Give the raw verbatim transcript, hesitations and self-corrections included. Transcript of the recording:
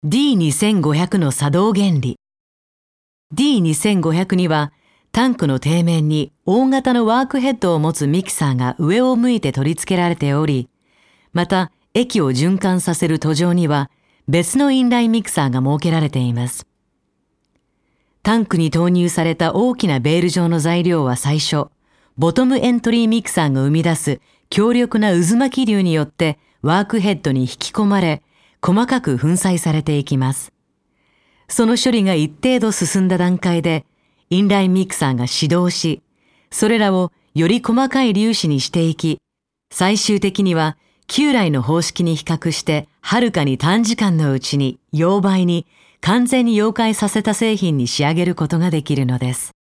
ディーにせんごひゃく の作動原理。ディーにせんごひゃく には、タンクの底面に大型のワークヘッドを持つミキサーが上を向いて取り付けられており、また液を循環させる途上には別のインラインミキサーが設けられています。タンクに投入された大きなベール状の材料は最初、ボトムエントリーミキサーが生み出す強力な渦巻き流によってワークヘッドに引き込まれ、細かく粉砕されていきます。その処理が一定度進んだ段階で、インラインミキサーが始動し、それらをより細かい粒子にしていき、最終的には旧来の方式に比較してはるかに短時間のうちに溶媒に完全に溶解させた製品に仕上げることができるのです。